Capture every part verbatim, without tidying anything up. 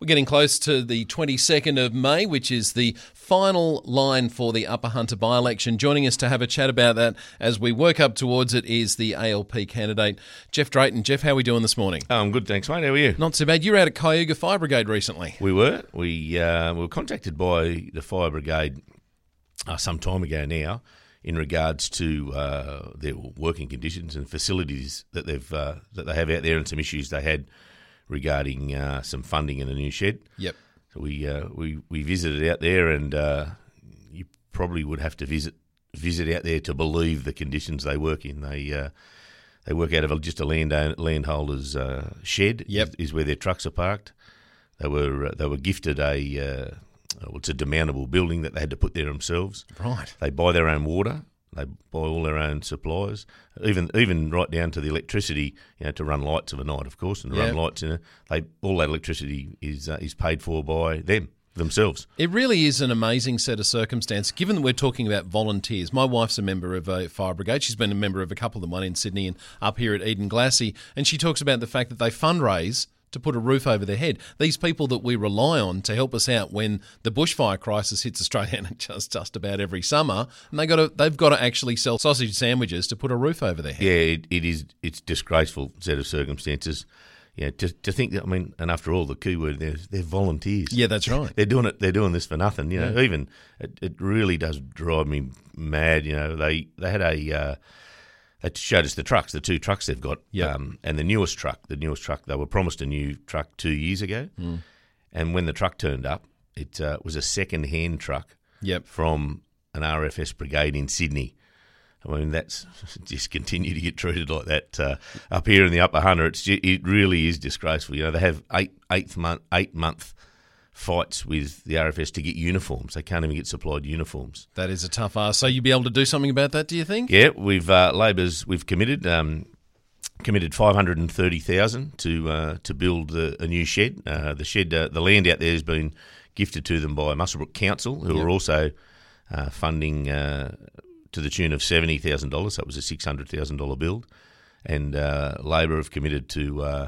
We're getting close to the twenty-second of May, which is the final line for the Upper Hunter by-election. Joining us to have a chat about that as we work up towards it is the A L P candidate, Jeff Drayton. Jeff, how are we doing this morning? Oh, I'm good, thanks, mate. How are you? Not so bad. You were out at Cayuga Fire Brigade recently. We were. We, uh, we were contacted by the Fire Brigade uh, some time ago now in regards to uh, their working conditions and facilities that they've uh, that they have out there, and some issues they had regarding uh, some funding in a new shed. Yep. So we uh, we we visited out there, and uh, you probably would have to visit visit out there to believe the conditions they work in. They uh, they work out of just a land landholder's uh, shed. Yep. is, is where their trucks are parked. They were uh, they were gifted a uh, well, it's a demountable building that they had to put there themselves. Right. They buy their own water. They buy all their own supplies, even even right down to the electricity, you know, to run lights of a night, of course, and to Yeah. run lights in it. They all that electricity is uh, is paid for by them themselves. It really is an amazing set of circumstances, given that we're talking about volunteers. My wife's a member of a fire brigade. She's been a member of a couple of them, one in Sydney and up here at Eden Glassy, and she talks about the fact that they fundraise to put a roof over their head. These people that we rely on to help us out when the bushfire crisis hits Australia, and just just about every summer, and they got to they've got to actually sell sausage sandwiches to put a roof over their head. Yeah, it, it is. It's a disgraceful set of circumstances. Yeah, to to think that. I mean, and after all, the key word they're they're volunteers. Yeah, that's right. They're doing it. They're doing this for nothing. You know, Yeah. even it, it really does drive me mad. You know, they they had a. Uh, They showed us the trucks, the two trucks they've got, Yep. um, and the newest truck. The newest truck, they were promised a new truck two years ago, Mm. and when the truck turned up, it uh, was a second-hand truck Yep. from an R F S brigade in Sydney. I mean, that's just continue to get treated like that uh, up here in the Upper Hunter. It's ju- it really is disgraceful. You know, they have eight eighth month eight month fights with the R F S to get uniforms. They can't even get supplied uniforms. That is a tough ask. So you'd be able to do something about that, do you think? Yeah, we've uh, Labor's we've committed um, committed five hundred and thirty thousand to uh, to build the, a new shed. Uh, the shed, uh, the land out there has been gifted to them by Muswellbrook Council, who Yep. are also uh, funding uh, to the tune of seventy thousand dollars. That was a six hundred thousand dollar build, and uh, Labor have committed to. Uh,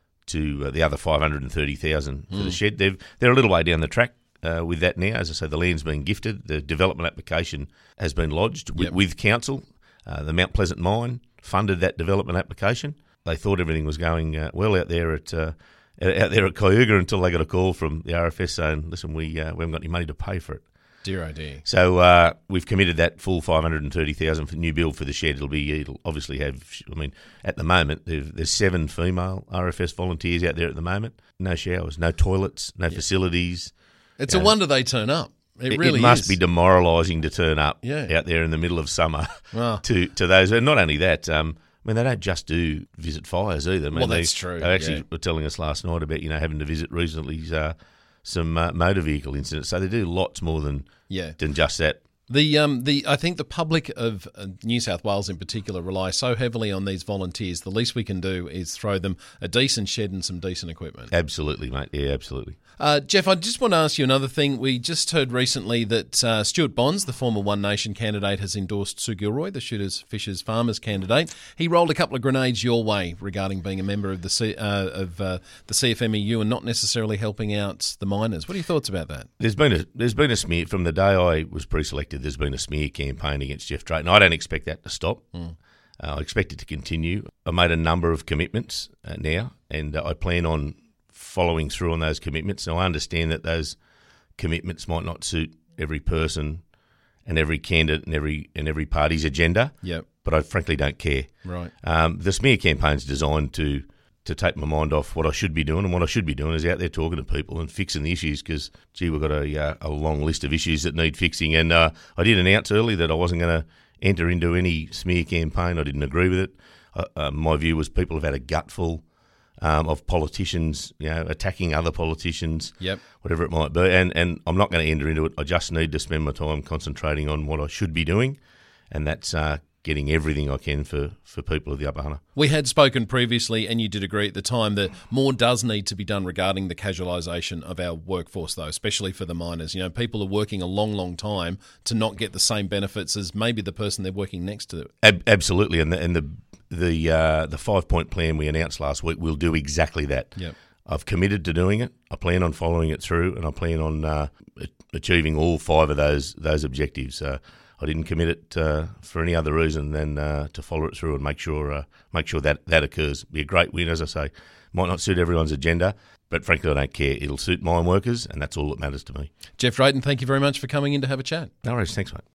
to uh, the other five hundred thirty thousand dollars for the shed. They've, they're a little way down the track uh, with that now. As I say, the land's been gifted. The development application has been lodged with, Yep. with council. Uh, the Mount Pleasant mine funded that development application. They thought everything was going uh, well out there at uh, out there at Cayuga until they got a call from the R F S saying, listen, we, uh, we haven't got any money to pay for it. Dear oh dear. So uh, we've committed that full five hundred thirty thousand dollars for new build for the shed. It'll be it'll obviously have. I mean, at the moment there's there's seven female R F S volunteers out there at the moment. No showers, no toilets, no facilities. It's Yeah. a wonder they turn up. It, It, really it must is. be demoralising to turn up Yeah. out there in the middle of summer Wow. to to those. And not only that. Um, I mean, they don't just do visit fires either. I mean, Well, they, that's true, They actually yeah. were telling us last night about you know having to visit recently uh, some uh, motor vehicle incidents. So they do lots more than Yeah. than just that. The um the I think the public of uh, New South Wales in particular rely so heavily on these volunteers. The least we can do is throw them a decent shed and some decent equipment. Absolutely, mate. Yeah, absolutely. Uh, Jeff, I just want to ask you another thing. We just heard recently that uh, Stuart Bonds, the former One Nation candidate, has endorsed Sue Gilroy, the Shooters, Fishers, Farmers candidate. He rolled a couple of grenades your way regarding being a member of the C, uh, of uh, the C F M E U and not necessarily helping out the miners. What are your thoughts about that? There's been a there's been a smear from the day I was pre-selected. There's been a smear campaign against Jeff Drayton. I don't expect that to stop. Mm. Uh, I expect it to continue. I made a number of commitments uh, now, and uh, I plan on following through on those commitments. So I understand that those commitments might not suit every person and every candidate and every and every party's agenda. Yep. But I frankly don't care. Right. Um, the smear campaign's designed to to take my mind off what I should be doing, and what I should be doing is out there talking to people and fixing the issues because, gee, we've got a, uh, a long list of issues that need fixing. And uh, I did announce early that I wasn't going to enter into any smear campaign. I didn't agree with it. Uh, uh, my view was people have had a gutful um, of politicians, you know, attacking other politicians, Yep. whatever it might be. And, and I'm not going to enter into it. I just need to spend my time concentrating on what I should be doing, and that's uh, getting everything I can for, for people of the Upper Hunter. We had spoken previously, and you did agree at the time, that more does need to be done regarding the casualisation of our workforce, though, especially for the miners. You know, people are working a long, long time to not get the same benefits as maybe the person they're working next to. Ab- absolutely, and the and the the uh, the five point plan we announced last week will do exactly that. Yep. I've committed to doing it. I plan on following it through, and I plan on uh, achieving all five of those those objectives. Uh, I didn't commit it uh, for any other reason than uh, to follow it through and make sure uh, make sure that that occurs. It'll be a great win, as I say. Might not suit everyone's agenda, but frankly, I don't care. It'll suit mine workers, and that's all that matters to me. Jeff Drayton, thank you very much for coming in to have a chat. No worries. Thanks, mate.